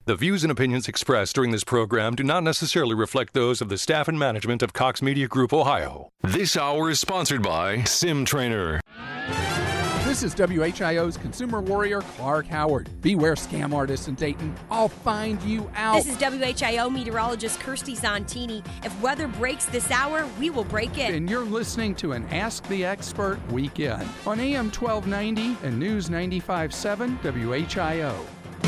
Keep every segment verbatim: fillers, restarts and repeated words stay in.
The views and opinions expressed during this program do not necessarily reflect those of the staff and management of Cox Media Group, Ohio. This hour is sponsored by Sim Trainer. This is W H I O's consumer warrior, Clark Howard. Beware scam artists in Dayton. I'll find you out. This is W H I O meteorologist Kirsty Zontini. If weather breaks this hour, we will break it. And you're listening to an Ask the Expert weekend on A M twelve ninety and News ninety-five point seven W H I O.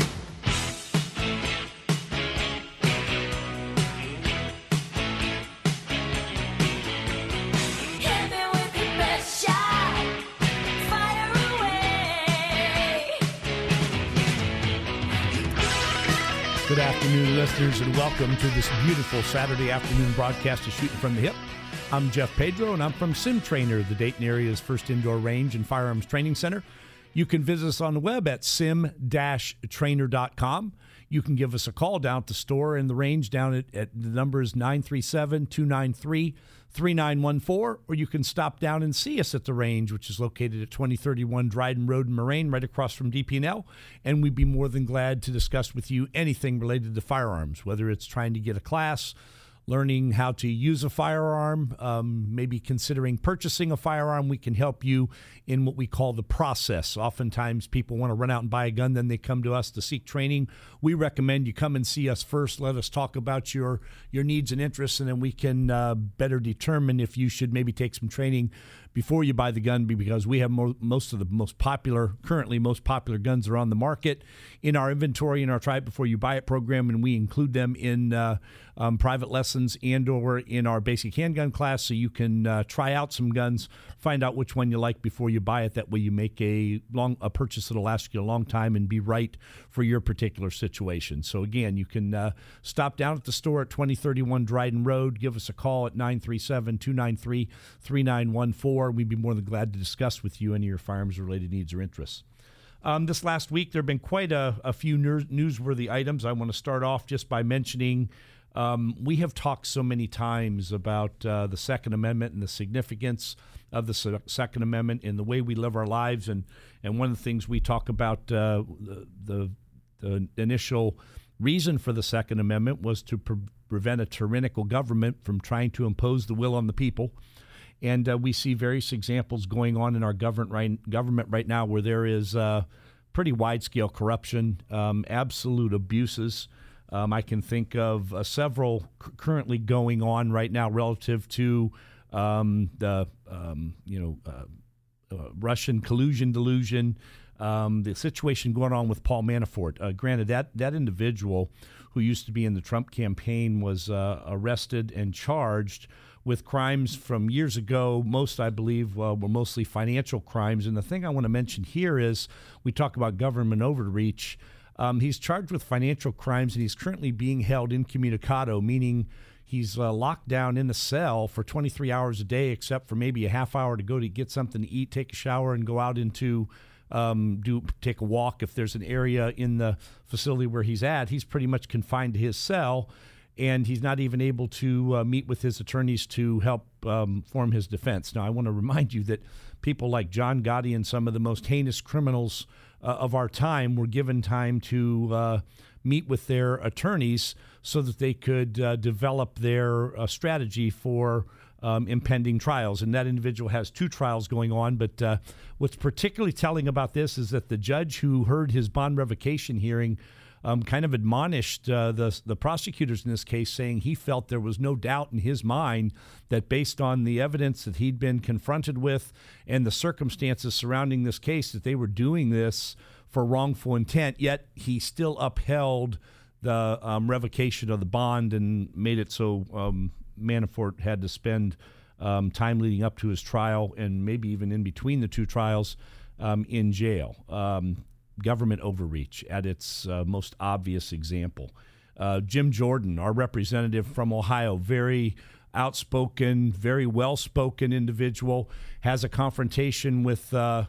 Good afternoon, listeners, and welcome to this beautiful Saturday afternoon broadcast of Shooting from the Hip. I'm Jeff Pedro, and I'm from Sim Trainer, the Dayton area's first indoor range and firearms training center. You can visit us on the web at sim dash trainer dot com. You can give us a call down at the store in the range down at, at the number is nine three seven, two nine three, three nine one four, or you can stop down and see us at the range, which is located at twenty thirty-one Dryden Road in Moraine, right across from D P and L, and we'd be more than glad to discuss with you anything related to firearms, whether it's trying to get a class, learning how to use a firearm, um, maybe considering purchasing a firearm. We can help you in what we call the process. Oftentimes people want to run out and buy a gun, then they come to us to seek training. We recommend you come and see us first. Let us talk about your, your needs and interests, and then we can uh, better determine if you should maybe take some training before you buy the gun, because we have more, most of the most popular, currently most popular guns are on the market in our inventory in our Try It Before You Buy It program, and we include them in uh, um, private lessons and or in our basic handgun class, so you can uh, try out some guns, find out which one you like before you buy it. That way you make a long a purchase that'll last you a long time and be right for your particular situation. So again, you can uh, stop down at the store at twenty thirty-one Dryden Road. Give us a call at nine three seven, two nine three, three nine one four. We'd be more than glad to discuss with you any of your firearms-related needs or interests. Um, this last week, there have been quite a, a few news, newsworthy items. I want to start off just by mentioning um, we have talked so many times about uh, the Second Amendment and the significance of the Se- Second Amendment in the way we live our lives. And, and one of the things we talk about, uh, the, the, the initial reason for the Second Amendment was to pre- prevent a tyrannical government from trying to impose the will on the people. And uh, we see various examples going on in our government right, government right now where there is uh, pretty wide-scale corruption, um, absolute abuses. Um, I can think of uh, several c- currently going on right now relative to um, the um, you know uh, uh, Russian collusion, delusion, um, the situation going on with Paul Manafort. Uh, granted, that that individual who used to be in the Trump campaign was uh, arrested and charged with crimes from years ago. Most, I believe, uh, were mostly financial crimes. And the thing I want to mention here is we talk about government overreach. Um, he's charged with financial crimes, and he's currently being held incommunicado, meaning he's uh, locked down in a cell for twenty-three hours a day, except for maybe a half hour to go to get something to eat, take a shower, and go out into um, do take a walk. If there's an area in the facility where he's at, he's pretty much confined to his cell. And he's not even able to uh, meet with his attorneys to help um, form his defense. Now, I want to remind you that people like John Gotti and some of the most heinous criminals uh, of our time were given time to uh, meet with their attorneys so that they could uh, develop their uh, strategy for um, impending trials. And that individual has two trials going on. But uh, what's particularly telling about this is that the judge who heard his bond revocation hearing Um, kind of admonished uh, the the prosecutors in this case, saying he felt there was no doubt in his mind that based on the evidence that he'd been confronted with and the circumstances surrounding this case, that they were doing this for wrongful intent. Yet he still upheld the um, revocation of the bond and made it so um, Manafort had to spend um, time leading up to his trial and maybe even in between the two trials um, in jail. Um, Government overreach at its uh, most obvious example. Uh, Jim Jordan, our representative from Ohio, very outspoken, very well-spoken individual, has a confrontation with uh,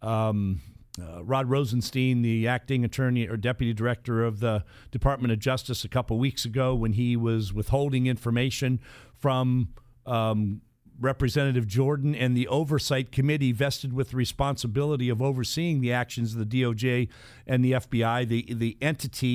um, uh, Rod Rosenstein, the acting attorney or deputy director of the Department of Justice, a couple weeks ago when he was withholding information from um, Representative Jordan and the Oversight Committee vested with the responsibility of overseeing the actions of the D O J and the F B I, the the entity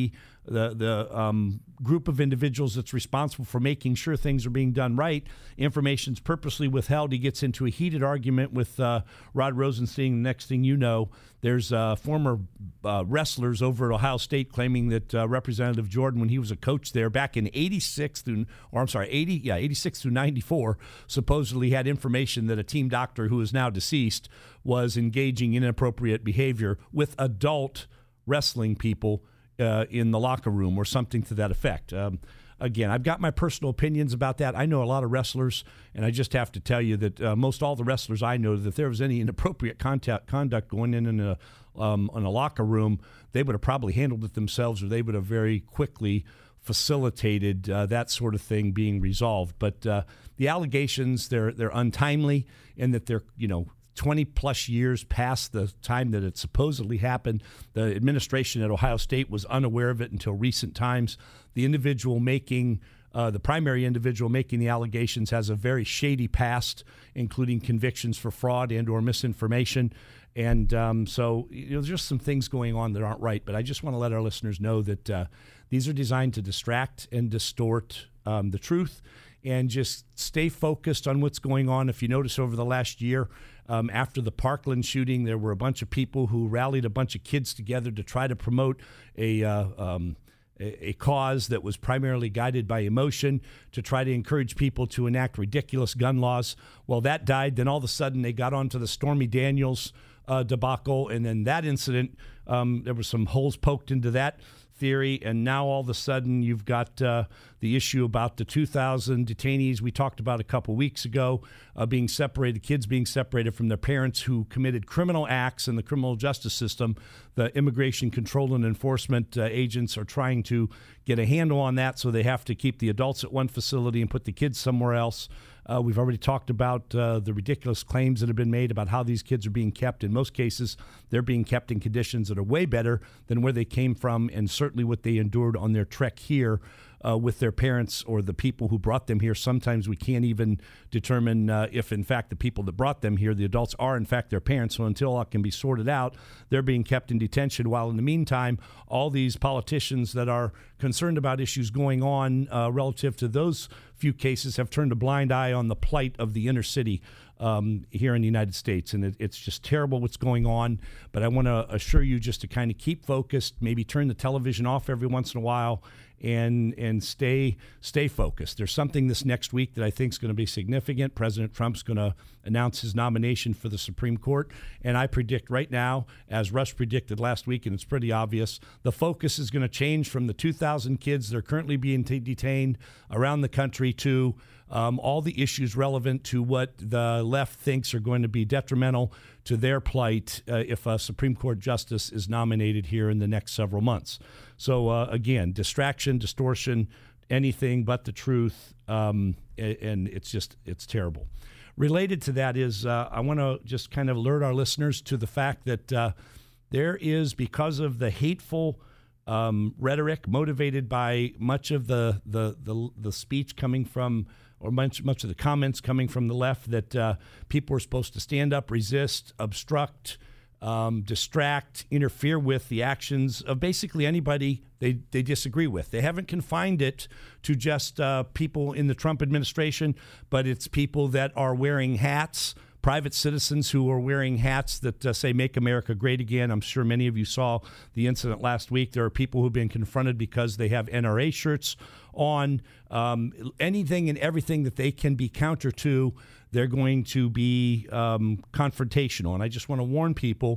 the the um, group of individuals that's responsible for making sure things are being done right, information's purposely withheld. He gets into a heated argument with uh, Rod Rosenstein. The next thing you know, there's uh, former uh, wrestlers over at Ohio State claiming that uh, Representative Jordan, when he was a coach there back in eighty-six through, or I'm sorry, eighty, yeah, eighty-six through ninety-four, supposedly had information that a team doctor who is now deceased was engaging in inappropriate behavior with adult wrestling people uh, in the locker room or something to that effect. Um, Again, I've got my personal opinions about that. I know a lot of wrestlers, and I just have to tell you that uh, most all the wrestlers I know, that if there was any inappropriate contact, conduct going in in a, um, in a locker room, they would have probably handled it themselves, or they would have very quickly facilitated uh, that sort of thing being resolved. But uh, the allegations, they're they're untimely in that they're, you know, twenty plus years past the time that it supposedly happened. The administration at Ohio State was unaware of it until recent times. The individual making, uh, the primary individual making the allegations has a very shady past, including convictions for fraud and or misinformation. And um, so you know, there's just some things going on that aren't right. But I just want to let our listeners know that uh, these are designed to distract and distort um, the truth, and just stay focused on what's going on. If you notice over the last year, um, after the Parkland shooting, there were a bunch of people who rallied a bunch of kids together to try to promote a uh, um, a, a cause that was primarily guided by emotion, to try to encourage people to enact ridiculous gun laws. Well, that died. Then all of a sudden they got onto the Stormy Daniels uh, debacle, and then that incident, um, there were some holes poked into that theory, and now all of a sudden you've got uh, the issue about the two thousand detainees we talked about a couple weeks ago uh, being separated, kids being separated from their parents who committed criminal acts in the criminal justice system. The Immigration Control and Enforcement uh, agents are trying to get a handle on that, so they have to keep the adults at one facility and put the kids somewhere else. Uh, we've already talked about uh, the ridiculous claims that have been made about how these kids are being kept. In most cases, they're being kept in conditions that are way better than where they came from, and certainly what they endured on their trek here uh, with their parents or the people who brought them here. Sometimes we can't even determine uh, if, in fact, the people that brought them here, the adults, are, in fact, their parents. So until that can be sorted out, they're being kept in detention, while in the meantime, all these politicians that are concerned about issues going on uh, relative to those few cases have turned a blind eye on the plight of the inner city um, here in the United States. And it, it's just terrible what's going on. But I want to assure you just to kind of keep focused, maybe turn the television off every once in a while, and and stay stay focused. There's something this next week that I think is going to be significant. President Trump's going to announce his nomination for the Supreme Court, and I predict right now, as Rush predicted last week, and it's pretty obvious, the focus is going to change from the two thousand kids that are currently being t- detained around the country to um, all the issues relevant to what the left thinks are going to be detrimental to their plight uh, if a Supreme Court justice is nominated here in the next several months. So, uh, again, distraction, distortion, anything but the truth, um, and it's just, it's terrible. Related to that is uh, I want to just kind of alert our listeners to the fact that uh, there is, because of the hateful um, rhetoric motivated by much of the, the, the, the speech coming from, or much, much of the comments coming from the left, that uh, people are supposed to stand up, resist, obstruct, um, distract, interfere with the actions of basically anybody they, they disagree with. They haven't confined it to just uh, people in the Trump administration, but it's people that are wearing hats, private citizens who are wearing hats that uh, say "Make America Great Again." I'm sure many of you saw the incident last week. There are people who've been confronted because they have N R A shirts on. Um, anything and everything that they can be counter to, they're going to be um, confrontational. And I just want to warn people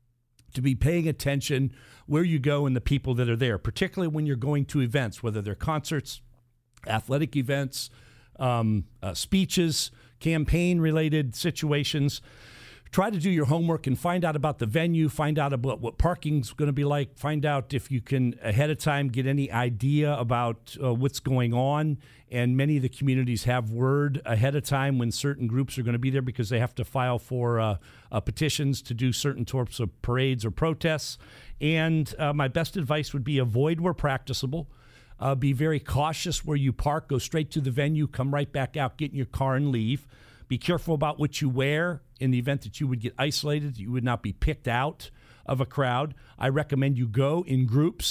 to be paying attention where you go and the people that are there, particularly when you're going to events, whether they're concerts, athletic events, um, uh, speeches, campaign-related situations. Try to do your homework and find out about the venue, find out about what parking's going to be like, find out if you can, ahead of time, get any idea about uh, what's going on. And many of the communities have word ahead of time when certain groups are going to be there, because they have to file for uh, uh, petitions to do certain sorts of parades or protests. And uh, my best advice would be avoid where practicable. Uh, be very cautious where you park. Go straight to the venue, come right back out, get in your car and leave. Be careful about what you wear in the event that you would get isolated, you would not be picked out of a crowd. I recommend you go in groups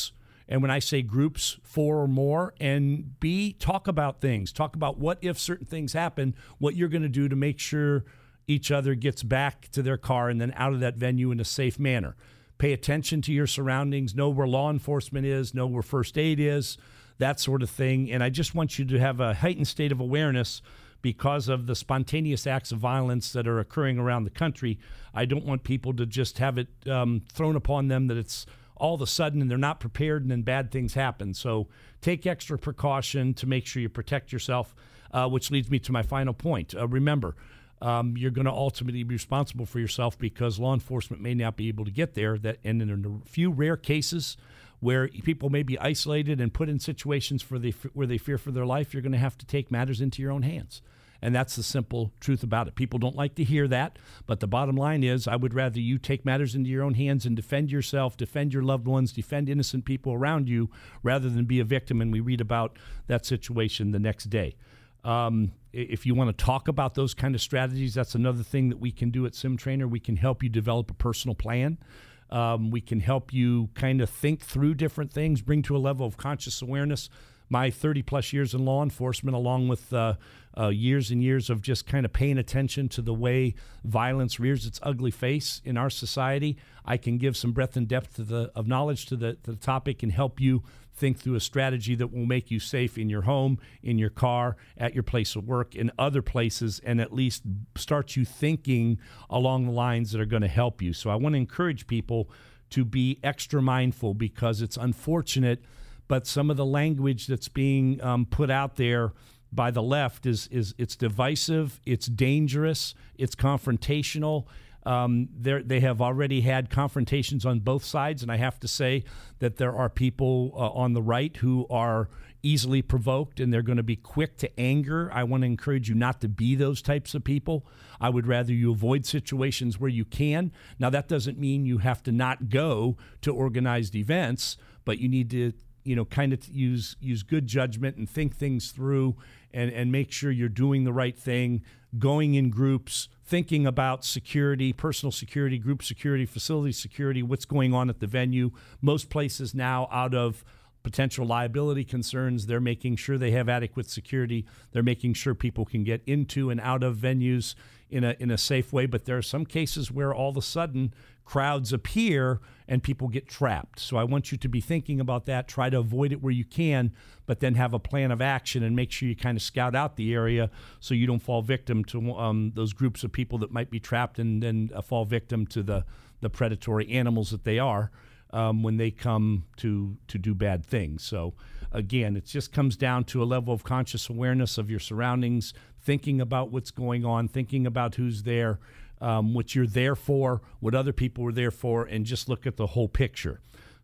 And when I say groups, four or more, and B, talk about things. Talk about what if certain things happen, what you're going to do to make sure each other gets back to their car and then out of that venue in a safe manner. Pay attention to your surroundings. Know where law enforcement is. Know where first aid is, that sort of thing. And I just want you to have a heightened state of awareness because of the spontaneous acts of violence that are occurring around the country. I don't want people to just have it um, thrown upon them that it's all of a sudden and they're not prepared and then bad things happen. So take extra precaution to make sure you protect yourself, uh, which leads me to my final point. Uh, remember, um, you're going to ultimately be responsible for yourself because law enforcement may not be able to get there. That, and in a few rare cases where people may be isolated and put in situations for the, where they fear for their life, you're going to have to take matters into your own hands. And that's the simple truth about it. People don't like to hear that, but the bottom line is I would rather you take matters into your own hands and defend yourself, defend your loved ones, defend innocent people around you, rather than be a victim and we read about that situation the next day. Um, if you want to talk about those kind of strategies, that's another thing that we can do at SimTrainer. We can help you develop a personal plan. Um, we can help you kind of think through different things, bring to a level of conscious awareness. My thirty-plus years in law enforcement, along with uh, uh, years and years of just kind of paying attention to the way violence rears its ugly face in our society, I can give some breadth and depth to the, of knowledge to the, to the topic and help you think through a strategy that will make you safe in your home, in your car, at your place of work, in other places, and at least start you thinking along the lines that are going to help you. So I want to encourage people to be extra mindful because it's unfortunate, but some of the language that's being um, put out there by the left is is it's divisive, it's dangerous, it's confrontational. Um, they have already had confrontations on both sides, and I have to say that there are people uh, on the right who are easily provoked, and they're going to be quick to anger. I want to encourage you not to be those types of people. I would rather you avoid situations where you can. Now, that doesn't mean you have to not go to organized events, but you need to you know, kind of use use good judgment and think things through and, and make sure you're doing the right thing, going in groups, thinking about security, personal security, group security, facility security, what's going on at the venue. Most places now, out of potential liability concerns, they're making sure they have adequate security. They're making sure people can get into and out of venues in a in a safe way. But there are some cases where all of a sudden crowds appear and people get trapped. So I want you to be thinking about that. Try to avoid it where you can, but then have a plan of action and make sure you kind of scout out the area so you don't fall victim to um, those groups of people that might be trapped and then uh, fall victim to the, the predatory animals that they are um, when they come to, to do bad things. So again, it just comes down to a level of conscious awareness of your surroundings, thinking about what's going on, thinking about who's there, Um, what you're there for, what other people were there for, and just look at the whole picture.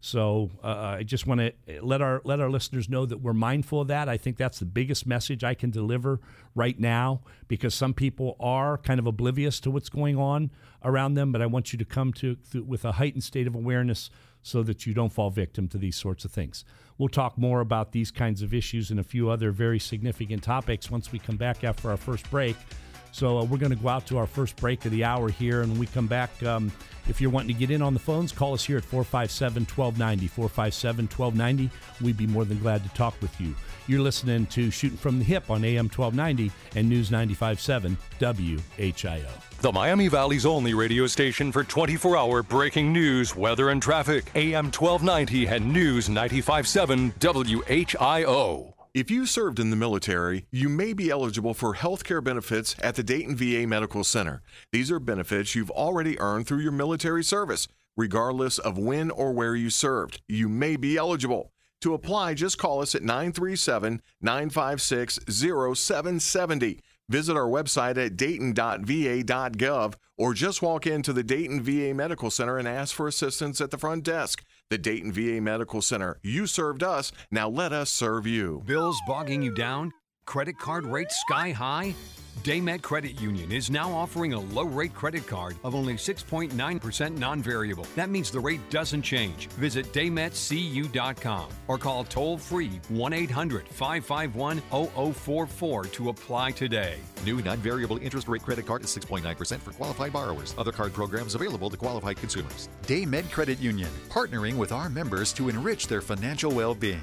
So uh, I just want to let our let our listeners know that we're mindful of that. I think that's the biggest message I can deliver right now, because some people are kind of oblivious to what's going on around them. But I want you to come to, to with a heightened state of awareness so that you don't fall victim to these sorts of things. We'll talk more about these kinds of issues and a few other very significant topics once we come back after our first break. So uh, we're going to go out to our first break of the hour here, and when we come back, um, if you're wanting to get in on the phones, call us here at four five seven, one two nine zero, four five seven, one two nine zero. We'd be more than glad to talk with you. You're listening to Shooting from the Hip on A M twelve ninety and News ninety-five point seven W H I O. The Miami Valley's only radio station for twenty-four hour breaking news, weather, and traffic. A M twelve ninety and News ninety-five point seven W H I O. If you served in the military, you may be eligible for health care benefits at the Dayton V A Medical Center. These are benefits you've already earned through your military service. Regardless of when or where you served, you may be eligible. To apply, just call us at nine three seven, nine five six, zero seven seven zero. Visit our website at dayton dot v a dot gov or just walk into the Dayton V A Medical Center and ask for assistance at the front desk. The Dayton V A Medical Center. You served us, now let us serve you. Bills bogging you down? Credit card rates sky high? Daymet Credit Union is now offering a low-rate credit card of only six point nine percent non-variable. That means the rate doesn't change. Visit daymet c u dot com or call toll-free one eight hundred five five one zero zero four four to apply today. New non-variable interest rate credit card is six point nine percent for qualified borrowers. Other card programs available to qualified consumers. Daymet Credit Union, partnering with our members to enrich their financial well-being.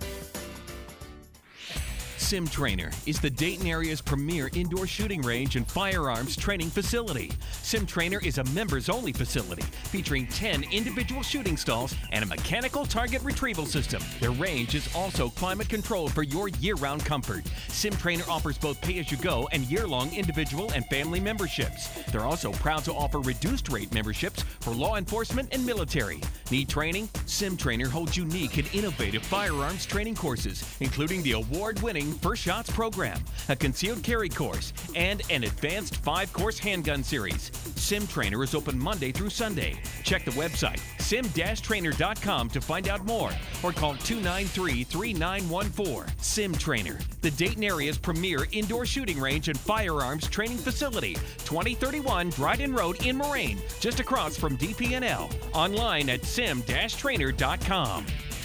Sim Trainer is the Dayton area's premier indoor shooting range and firearms training facility. Sim Trainer is a members-only facility featuring ten individual shooting stalls and a mechanical target retrieval system. Their range is also climate controlled for your year-round comfort. Sim Trainer offers both pay-as-you-go and year-long individual and family memberships. They're also proud to offer reduced-rate memberships for law enforcement and military. Need training? Sim Trainer holds unique and innovative firearms training courses, including the award-winning First Shots program, a concealed carry course, and an advanced five-course handgun series. Sim Trainer is open Monday through Sunday. Check the website sim dash trainer dot com to find out more or call two nine three, three nine one four. Sim Trainer, the Dayton area's premier indoor shooting range and firearms training facility, twenty thirty-one Dryden Road in Moraine, just across from D P N L. Online at sim dash trainer dot com.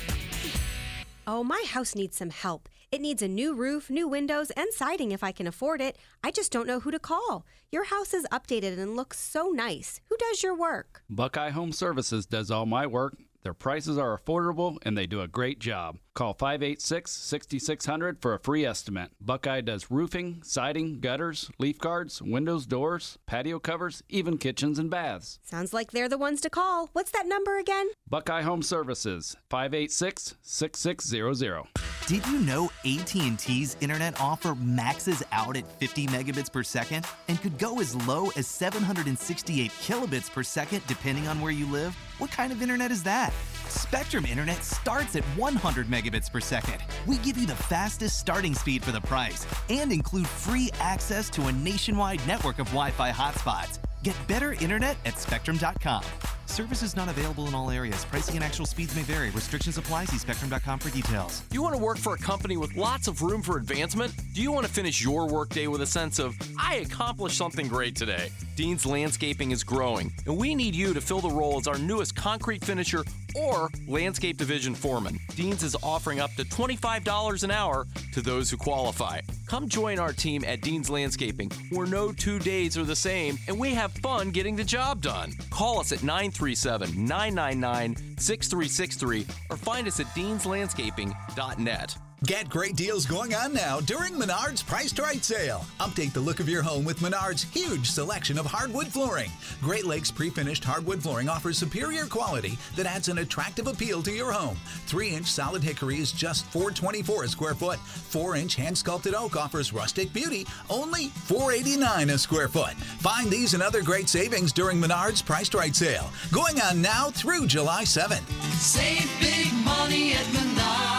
Oh, my house needs some help. It needs a new roof, new windows, and siding if I can afford it. I just don't know who to call. Your house is updated and looks so nice. Who does your work? Buckeye Home Services does all my work. Their prices are affordable, and they do a great job. Call five eight six, six six zero zero for a free estimate. Buckeye does roofing, siding, gutters, leaf guards, windows, doors, patio covers, even kitchens and baths. Sounds like they're the ones to call. What's that number again? Buckeye Home Services, five eight six, six six zero zero. Did you know A T and T's internet offer maxes out at fifty megabits per second and could go as low as seven hundred sixty-eight kilobits per second depending on where you live? What kind of internet is that? Spectrum Internet starts at one hundred megabits per second. We give you the fastest starting speed for the price and include free access to a nationwide network of Wi-Fi hotspots. Get better internet at spectrum dot com. Services not available in all areas. Pricing and actual speeds may vary. Restrictions apply. See spectrum dot com for details. Do you want to work for a company with lots of room for advancement? Do you want to finish your workday with a sense of, I accomplished something great today? Dean's Landscaping is growing, and we need you to fill the role as our newest concrete finisher or landscape division foreman. Dean's is offering up to twenty-five dollars an hour to those who qualify. Come join our team at Dean's Landscaping, where no two days are the same, and we have fun getting the job done. Call us at nine three seven, nine nine nine, six three six three or find us at deans landscaping dot net. Get great deals going on now during Menards Priced Right sale. Update the look of your home with Menards' huge selection of hardwood flooring. Great Lakes pre-finished hardwood flooring offers superior quality that adds an attractive appeal to your home. three inch solid hickory is just four twenty-four a square foot. four inch hand-sculpted oak offers rustic beauty, only four eighty-nine a square foot. Find these and other great savings during Menards Priced Right sale. Going on now through July seventh. Save big money at Menards.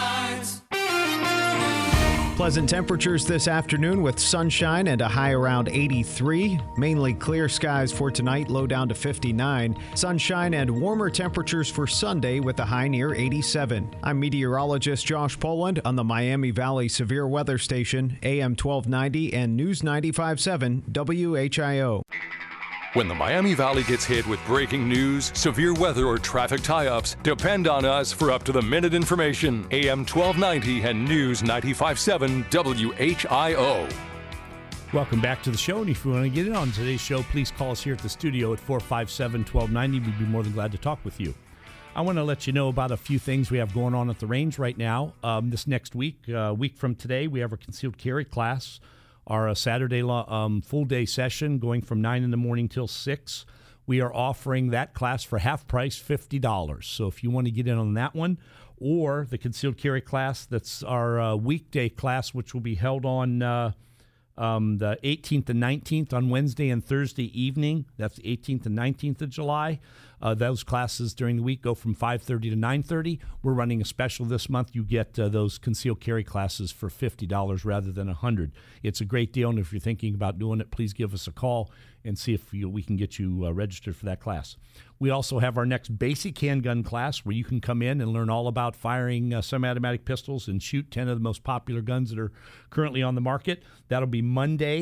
Pleasant temperatures this afternoon with sunshine and a high around eighty-three. Mainly clear skies for tonight, low down to fifty-nine. Sunshine and warmer temperatures for Sunday with a high near eighty-seven. I'm meteorologist Josh Poland on the Miami Valley Severe Weather Station, A M twelve ninety and News ninety-five point seven W H I O. When the Miami Valley gets hit with breaking news, severe weather, or traffic tie-ups, depend on us for up-to-the-minute information. A M twelve ninety and News ninety-five point seven W H I O. Welcome back to the show, and if you want to get in on today's show, please call us here at the studio at four five seven, one two nine zero. We'd be more than glad to talk with you. I want to let you know about a few things we have going on at the range right now. Um, this next week, a uh, week from today, we have our concealed carry class. Our uh, Saturday um, full-day session going from nine in the morning till six. We are offering that class for half price, fifty dollars. So if you want to get in on that one, or the concealed carry class, that's our uh, weekday class, which will be held on uh, um, the eighteenth and nineteenth on Wednesday and Thursday evening. That's the eighteenth and nineteenth of July. Uh, those classes during the week go from five thirty to nine thirty. We're running a special this month. You get uh, those concealed carry classes for fifty dollars rather than one hundred dollars. It's a great deal, and if you're thinking about doing it, please give us a call and see if you, we can get you uh, registered for that class. We also have our next basic handgun class where you can come in and learn all about firing uh, semi-automatic pistols and shoot ten of the most popular guns that are currently on the market. That'll be Monday,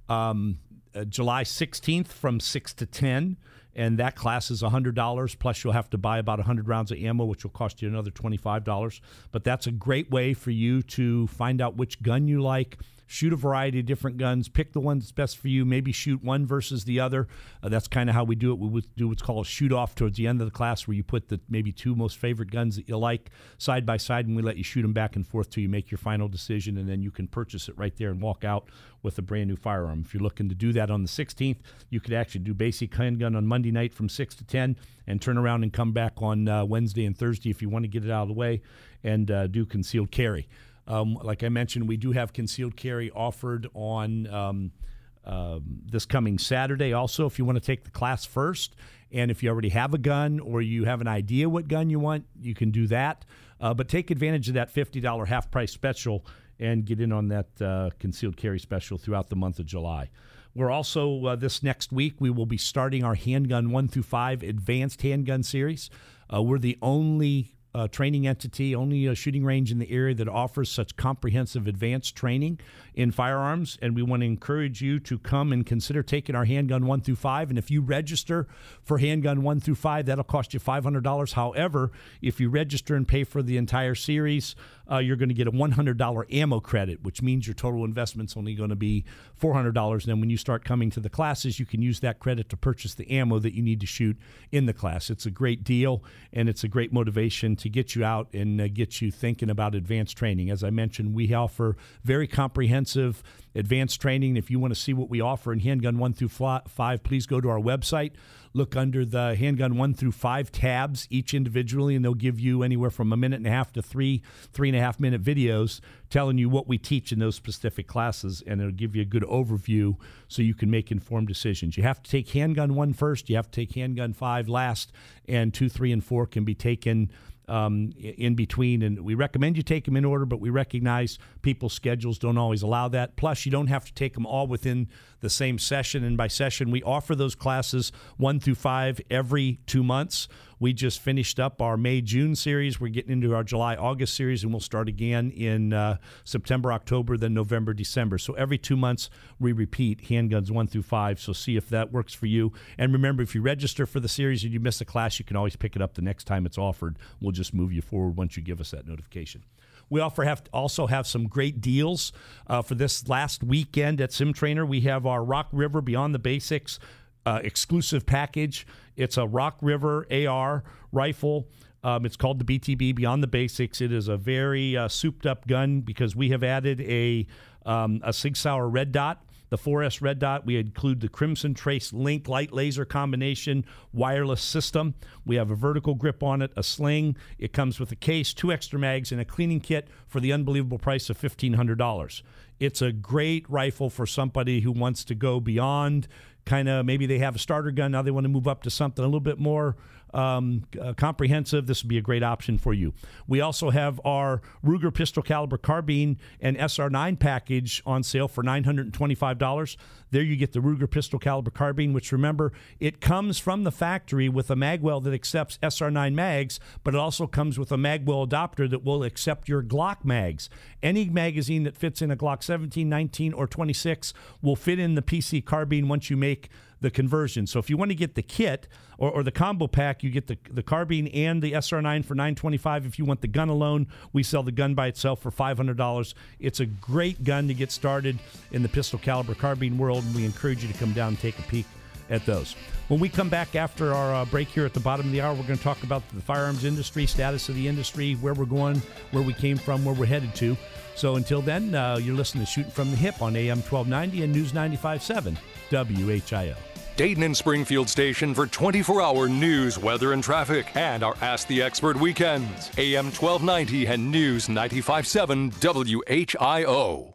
um, uh, July sixteenth from six to ten. And that class is one hundred dollars, plus you'll have to buy about one hundred rounds of ammo, which will cost you another twenty-five dollars. But that's a great way for you to find out which gun you like, shoot a variety of different guns, pick the one that's best for you, maybe shoot one versus the other. Uh, that's kind of how we do it. We would do what's called a shoot-off towards the end of the class, where you put the maybe two most favorite guns that you like side by side, and we let you shoot them back and forth till you make your final decision, and then you can purchase it right there and walk out with a brand new firearm. If you're looking to do that on the sixteenth, you could actually do basic handgun on Monday night from six to ten and turn around and come back on uh, Wednesday and Thursday if you want to get it out of the way and uh, do concealed carry. Um, like I mentioned, we do have concealed carry offered on um, uh, this coming Saturday also if you want to take the class first. And if you already have a gun or you have an idea what gun you want, you can do that. Uh, but take advantage of that fifty dollars half-price special and get in on that uh, concealed carry special throughout the month of July. We're also, uh, this next week, we will be starting our Handgun one through five Advanced Handgun Series. Uh, we're the only uh, training entity, only a shooting range in the area that offers such comprehensive advanced training in firearms, and we want to encourage you to come and consider taking our Handgun one through five. And if you register for Handgun one through five, that'll cost you five hundred dollars. However, if you register and pay for the entire series, uh, you're going to get a one hundred dollars ammo credit, which means your total investment's only going to be four hundred dollars. And then when you start coming to the classes, you can use that credit to purchase the ammo that you need to shoot in the class. It's a great deal, and it's a great motivation to get you out and uh, get you thinking about advanced training. As I mentioned, we offer very comprehensive advanced training. If you want to see what we offer in Handgun one through five, please go to our website. Look under the Handgun one through five tabs, each individually, and they'll give you anywhere from a minute and a half to three, three and a half minute videos telling you what we teach in those specific classes, and it'll give you a good overview so you can make informed decisions. You have to take Handgun one first, you have to take Handgun five last, and two, three, and four can be taken Um, in between, and we recommend you take them in order, but we recognize people's schedules don't always allow that. Plus, you don't have to take them all within the same session, and by session, we offer those classes one through five every two months. We just finished up our May-June series. We're getting into our July-August series, and we'll start again in uh, September, October, then November, December. So every two months, we repeat Handguns one through five, so see if that works for you. And remember, if you register for the series and you miss a class, you can always pick it up the next time it's offered. We'll just move you forward once you give us that notification. We offer have also have some great deals uh, for this last weekend at Sim Trainer. We have our Rock River Beyond the Basics uh, exclusive package. It's a Rock River A R rifle. Um, it's called the B T B, Beyond the Basics. It is a very uh, souped-up gun because we have added a, um, a Sig Sauer red dot. The four S red dot, we include the Crimson Trace Link light laser combination wireless system. We have a vertical grip on it, a sling. It comes with a case, two extra mags, and a cleaning kit for the unbelievable price of fifteen hundred dollars. It's a great rifle for somebody who wants to go beyond kind of, maybe they have a starter gun, now they want to move up to something a little bit more um, uh, comprehensive. This would be a great option for you. We also have our Ruger pistol caliber carbine and S R nine package on sale for nine hundred twenty-five dollars. There you get the Ruger pistol caliber carbine, which, remember, it comes from the factory with a magwell that accepts S R nine mags, but it also comes with a magwell adapter that will accept your Glock mags. Any magazine that fits in a Glock seventeen, nineteen, or twenty-six will fit in the P C carbine once you make the conversion. So if you want to get the kit or, or the combo pack, you get the, the carbine and the S R nine for nine hundred twenty-five dollars. If you want the gun alone, we sell the gun by itself for five hundred dollars. It's a great gun to get started in the pistol caliber carbine world, and we encourage you to come down and take a peek at those. When we come back after our uh, break here at the bottom of the hour, we're going to talk about the firearms industry, status of the industry, where we're going, where we came from, where we're headed to. So until then, uh, you're listening to Shooting from the Hip on A M twelve ninety and News ninety-five point seven W H I O. Dayton and Springfield station for twenty-four hour news, weather, and traffic, and our Ask the Expert weekends. A M twelve ninety and News ninety-five point seven W H I O.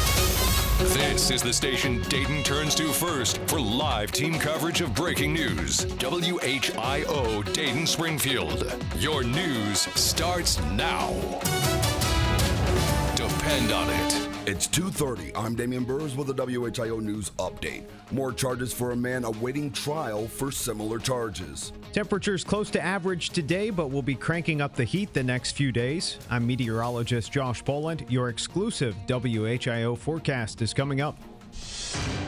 This is the station Dayton turns to first for live team coverage of breaking news. W H I O Dayton Springfield. Your news starts now. Depend on it. It's two thirty. I'm Damian Burrs with the W H I O News Update. More charges for a man awaiting trial for similar charges. Temperatures close to average today, but we'll be cranking up the heat the next few days. I'm meteorologist Josh Poland. Your exclusive W H I O forecast is coming up.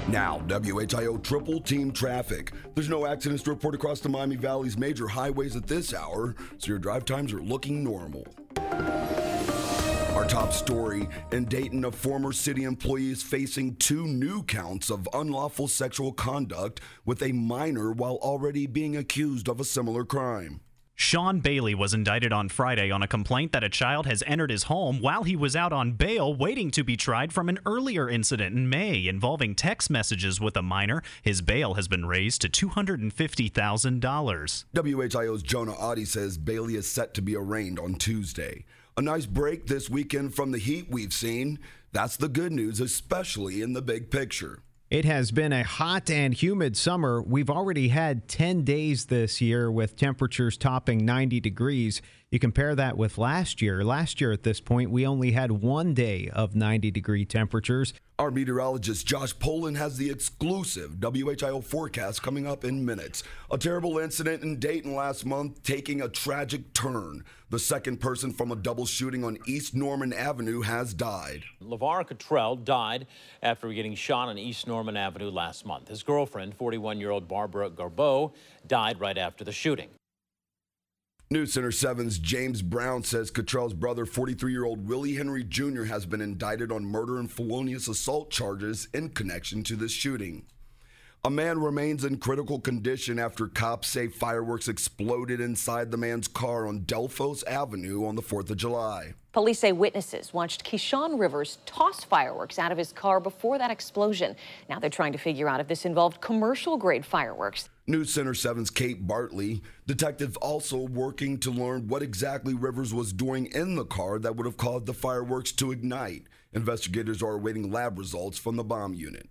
Now, W H I O triple team traffic. There's no accidents to report across the Miami Valley's major highways at this hour, so your drive times are looking normal. Our top story, in Dayton, a former city employee is facing two new counts of unlawful sexual conduct with a minor while already being accused of a similar crime. Sean Bailey was indicted on Friday on a complaint that a child has entered his home while he was out on bail waiting to be tried from an earlier incident in May involving text messages with a minor. His bail has been raised to two hundred fifty thousand dollars. W H I O's Jonah Oddie says Bailey is set to be arraigned on Tuesday. A nice break this weekend from the heat we've seen. That's the good news, especially in the big picture. It has been a hot and humid summer. We've already had ten days this year with temperatures topping ninety degrees. You compare that with last year. Last year at this point, we only had one day of ninety degree temperatures. Our meteorologist Josh Poland has the exclusive W H I O forecast coming up in minutes. A terrible incident in Dayton last month taking a tragic turn. The second person from a double shooting on East Norman Avenue has died. LeVar Cottrell died after getting shot on East Norman Avenue last month. His girlfriend, forty-one-year-old Barbara Garbeau, died right after the shooting. News Center seven's James Brown says Cottrell's brother, forty-three-year-old Willie Henry Junior, has been indicted on murder and felonious assault charges in connection to this shooting. A man remains in critical condition after cops say fireworks exploded inside the man's car on Delphos Avenue on the fourth of July. Police say witnesses watched Keyshawn Rivers toss fireworks out of his car before that explosion. Now they're trying to figure out if this involved commercial-grade fireworks. News Center seven's Kate Bartley. Detectives also working to learn what exactly Rivers was doing in the car that would have caused the fireworks to ignite. Investigators are awaiting lab results from the bomb unit.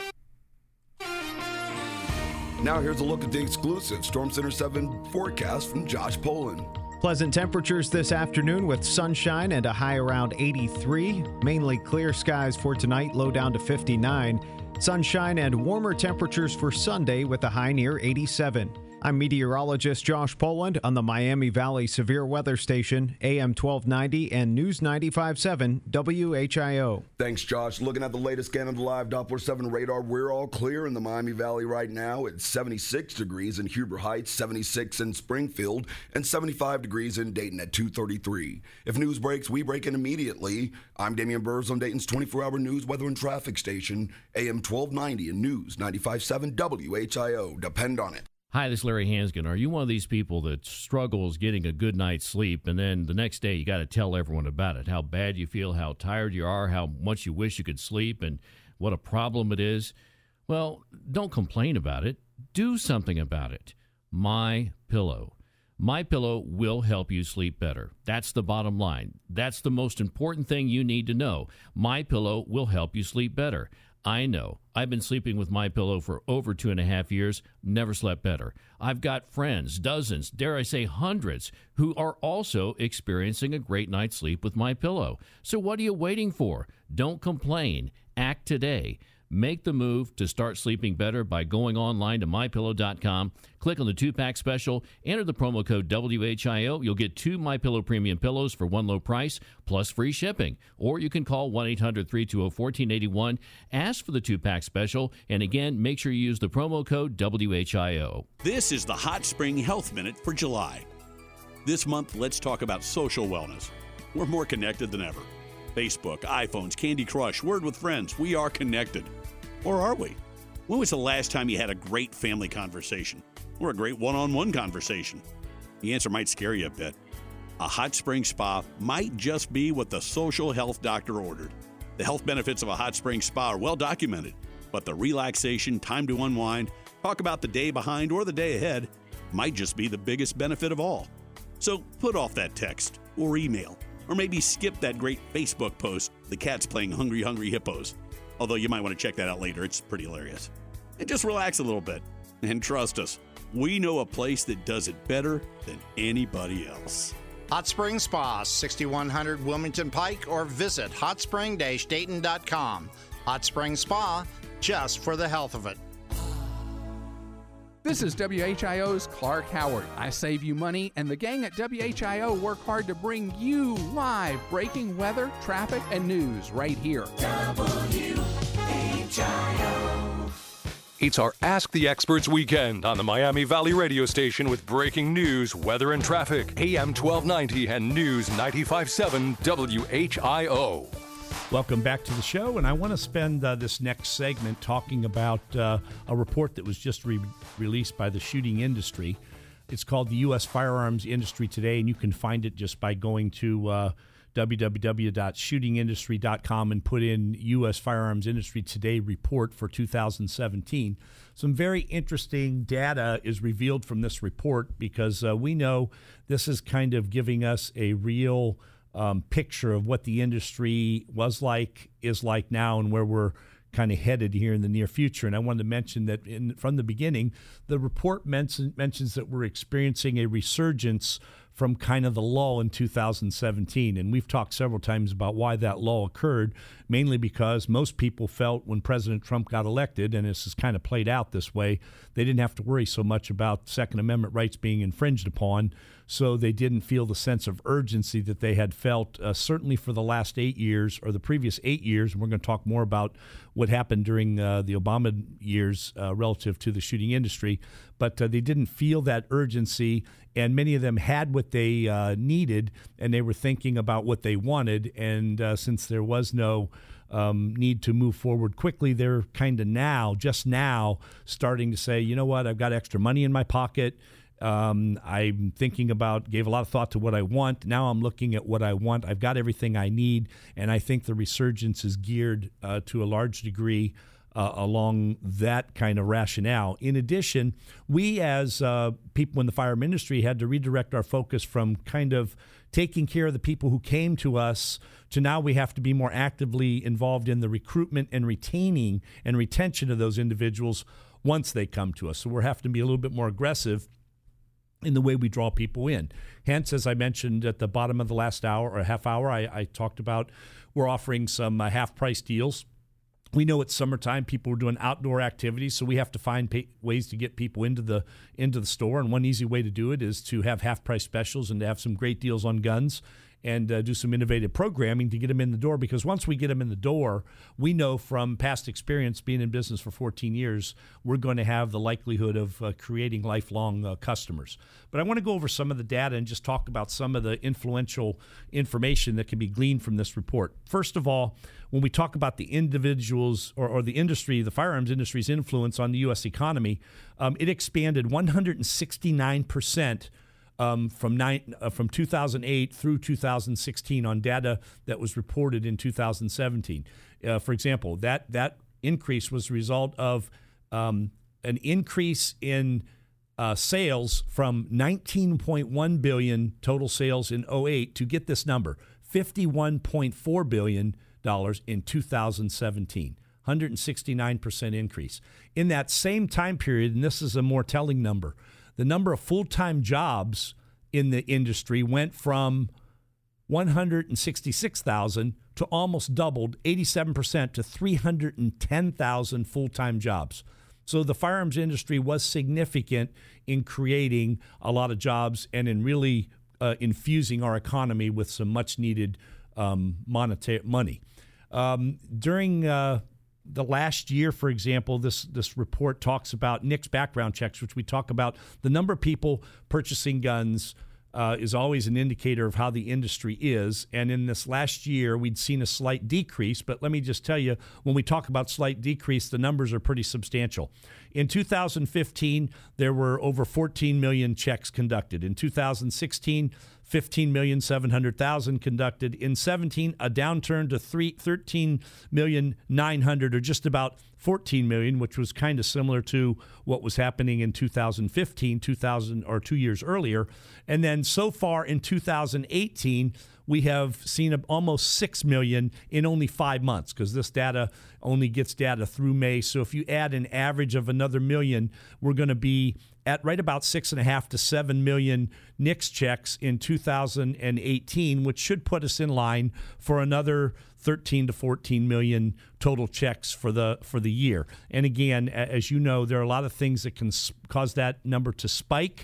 Now here's a look at the exclusive Storm Center seven forecast from Josh Poland. Pleasant temperatures this afternoon with sunshine and a high around eighty-three. Mainly clear skies for tonight, low down to fifty-nine. Sunshine and warmer temperatures for Sunday with a high near eighty-seven. I'm meteorologist Josh Poland on the Miami Valley Severe Weather Station, A M twelve ninety and News ninety-five point seven W H I O. Thanks, Josh. Looking at the latest scan of the live Doppler seven radar, we're all clear in the Miami Valley right now. It's seventy-six degrees in Huber Heights, seventy-six in Springfield, and seventy-five degrees in Dayton at two thirty-three. If news breaks, we break in immediately. I'm Damian Burrs on Dayton's twenty-four hour news, weather, and traffic station, A M twelve ninety and News ninety-five point seven W H I O. Depend on it. Hi, this is Larry Hansgen. Are you one of these people that struggles getting a good night's sleep, and then the next day you got to tell everyone about it, how bad you feel, how tired you are, how much you wish you could sleep, and what a problem it is? Well, don't complain about it. Do something about it. My Pillow. My Pillow will help you sleep better. That's the bottom line. That's the most important thing you need to know. My Pillow will help you sleep better. I know. I've been sleeping with My Pillow for over two and a half years, never slept better. I've got friends, dozens, dare I say hundreds, who are also experiencing a great night's sleep with My Pillow. So what are you waiting for? Don't complain. Act today. Make the move to start sleeping better by going online to my pillow dot com. Click on the two-pack special. Enter the promo code W H I O. You'll get two MyPillow premium pillows for one low price, plus free shipping. Or you can call one eight hundred three two zero one four eight one. Ask for the two-pack special. And again, make sure you use the promo code W H I O. This is the Hot Spring Health Minute for July. This month, let's talk about social wellness. We're more connected than ever. Facebook, iPhones, Candy Crush, Word with Friends, we are connected. Or are we? When was the last time you had a great family conversation? Or a great one-on-one conversation? The answer might scare you a bit. A hot spring spa might just be what the social health doctor ordered. The health benefits of a hot spring spa are well documented, but the relaxation, time to unwind, talk about the day behind or the day ahead might just be the biggest benefit of all. So put off that text or email. Or maybe skip that great Facebook post, the cat's playing Hungry Hungry Hippos. Although you might want to check that out later. It's pretty hilarious. And just relax a little bit. And trust us, we know a place that does it better than anybody else. Hot Spring Spa, sixty-one hundred Wilmington Pike, or visit hot spring dash dayton dot com. Hot Spring Spa, just for the health of it. This is W H I O's Clark Howard. I save you money, and the gang at W H I O work hard to bring you live breaking weather, traffic, and news right here. W H I O It's our Ask the Experts weekend on the Miami Valley radio station with breaking news, weather, and traffic. A M twelve ninety and News ninety-five point seven W H I O. Welcome back to the show, and I want to spend uh, this next segment talking about uh, a report that was just re- released by the shooting industry. It's called the U S Firearms Industry Today, and you can find it just by going to uh, w w w dot shooting industry dot com and put in U S Firearms Industry Today report for two thousand seventeen. Some very interesting data is revealed from this report because uh, we know this is kind of giving us a real um, picture of what the industry was like, is like now, and where we're kind of headed here in the near future. And I wanted to mention that in, from the beginning, the report mention, mentions that we're experiencing a resurgence from kind of the lull in two thousand seventeen. And we've talked several times about why that lull occurred, mainly because most people felt when President Trump got elected, and this has kind of played out this way, they didn't have to worry so much about Second Amendment rights being infringed upon. So they didn't feel the sense of urgency that they had felt uh, certainly for the last eight years or the previous eight years. And we're going to talk more about what happened during uh, the Obama years uh, relative to the shooting industry. But uh, they didn't feel that urgency, and many of them had what they uh, needed, and they were thinking about what they wanted. And uh, since there was no um, need to move forward quickly, they're kind of now, just now, starting to say, you know what, I've got extra money in my pocket. Um, I'm thinking about, gave a lot of thought to what I want. Now I'm looking at what I want. I've got everything I need, and I think the resurgence is geared uh, to a large degree uh, along that kind of rationale. In addition, we as uh, people in the firearm industry had to redirect our focus from kind of taking care of the people who came to us to now we have to be more actively involved in the recruitment and retaining and retention of those individuals once they come to us. So we're having to be a little bit more aggressive in the way we draw people in. Hence, as I mentioned at the bottom of the last hour or half hour, I, I talked about we're offering some uh, half-price deals. We know it's summertime. People are doing outdoor activities, so we have to find pay- ways to get people into the into the store. And one easy way to do it is to have half-price specials and to have some great deals on guns and uh, do some innovative programming to get them in the door, because once we get them in the door, we know from past experience being in business for fourteen years, we're going to have the likelihood of uh, creating lifelong uh, customers. But I want to go over some of the data and just talk about some of the influential information that can be gleaned from this report. First of all, when we talk about the individuals or, or the industry, the firearms industry's influence on the U S economy, um, it expanded one hundred sixty-nine percent Um, from nine, uh, from two thousand eight through two thousand sixteen on data that was reported in two thousand seventeen. Uh, for example, that that increase was a result of um, an increase in uh, sales from nineteen point one billion dollars total sales in oh eight to, get this number, fifty-one point four billion dollars in two thousand seventeen. one hundred sixty-nine percent increase. In that same time period, and this is a more telling number, the number of full-time jobs in the industry went from one hundred sixty-six thousand to almost doubled, eighty-seven percent, to three hundred ten thousand full-time jobs. So the firearms industry was significant in creating a lot of jobs and in really uh, infusing our economy with some much-needed um, monetary money. Um, during uh, the last year, for example, this this report talks about N I C S background checks, which we talk about. The number of people purchasing guns uh, is always an indicator of how the industry is. And in this last year, we'd seen a slight decrease. But let me just tell you, when we talk about slight decrease, the numbers are pretty substantial. In two thousand fifteen, there were over fourteen million checks conducted. In two thousand sixteen, fifteen million seven hundred thousand conducted. In seventeen, a downturn to thirteen million nine hundred, or just about fourteen million, which was kind of similar to what was happening in two thousand fifteen, two thousand or two years earlier. And then so far in two thousand eighteen, we have seen almost six million in only five months, because this data only gets data through May. So if you add an average of another million, we're going to be at right about six and a half to seven million N I C S checks in two thousand eighteen, which should put us in line for another thirteen to fourteen million total checks for the for the year. And again, as you know, there are a lot of things that can cause that number to spike.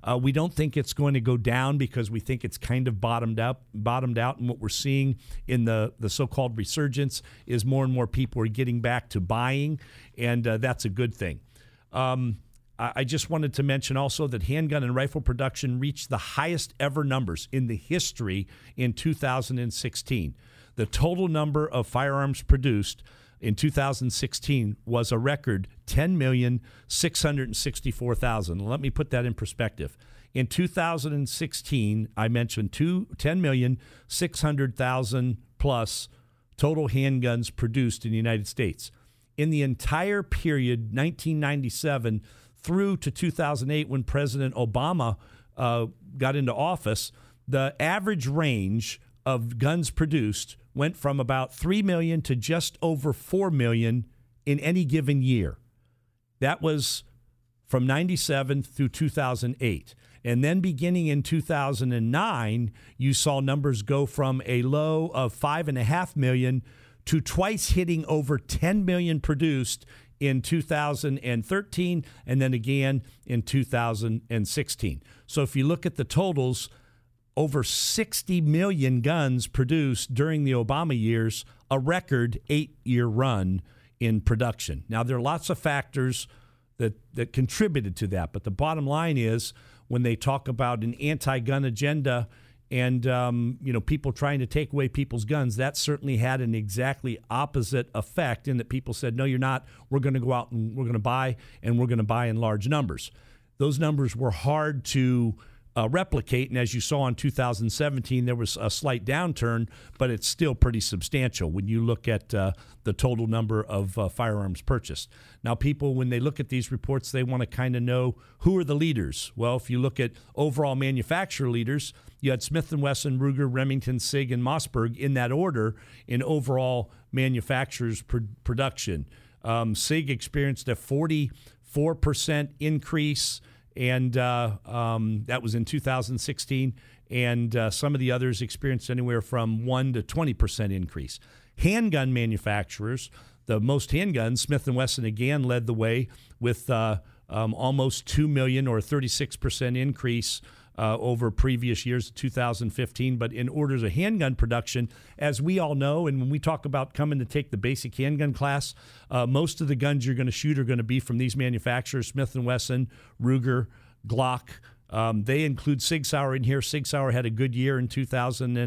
Uh, we don't think it's going to go down because we think it's kind of bottomed up, bottomed out. And what we're seeing in the, the so-called resurgence is more and more people are getting back to buying, and uh, that's a good thing. Um, I just wanted to mention also that handgun and rifle production reached the highest ever numbers in the history in two thousand sixteen. The total number of firearms produced in two thousand sixteen was a record ten million six hundred sixty-four thousand. Let me put that in perspective. In two thousand sixteen, I mentioned two, ten million six hundred thousand plus total handguns produced in the United States. In the entire period, nineteen ninety-seven through to two thousand eight, when President Obama uh, got into office, the average range of guns produced went from about three million to just over four million in any given year. That was from ninety-seven through two thousand eight. And then beginning in two thousand nine, you saw numbers go from a low of five point five million to twice hitting over ten million produced in two thousand thirteen and then again in two thousand sixteen. So if you look at the totals, over sixty million guns produced during the Obama years, a record eight-year run in production. Now, there are lots of factors that, that contributed to that, but the bottom line is when they talk about an anti-gun agenda and um, you know, people trying to take away people's guns, that certainly had an exactly opposite effect in that people said, no, you're not. We're going to go out and we're going to buy, and we're going to buy in large numbers. Those numbers were hard to uh, replicate, and as you saw in two thousand seventeen, there was a slight downturn, but it's still pretty substantial when you look at uh, the total number of uh, firearms purchased. Now, people, when they look at these reports, they want to kind of know who are the leaders. Well, if you look at overall manufacturer leaders, you had Smith and Wesson, Ruger, Remington, SIG, and Mossberg in that order in overall manufacturers' pr- production. Um, SIG experienced a forty-four percent increase, and uh, um, that was in two thousand sixteen. And uh, some of the others experienced anywhere from one to twenty percent increase. Handgun manufacturers, the most handguns, Smith and Wesson again led the way with uh, um, almost two million or thirty-six percent increase Uh, over previous years, two thousand fifteen. But in orders of handgun production, as we all know, and when we talk about coming to take the basic handgun class, uh, most of the guns you're going to shoot are going to be from these manufacturers, Smith and Wesson, Ruger, Glock. Um, they include Sig Sauer in here. Sig Sauer had a good year in two thousand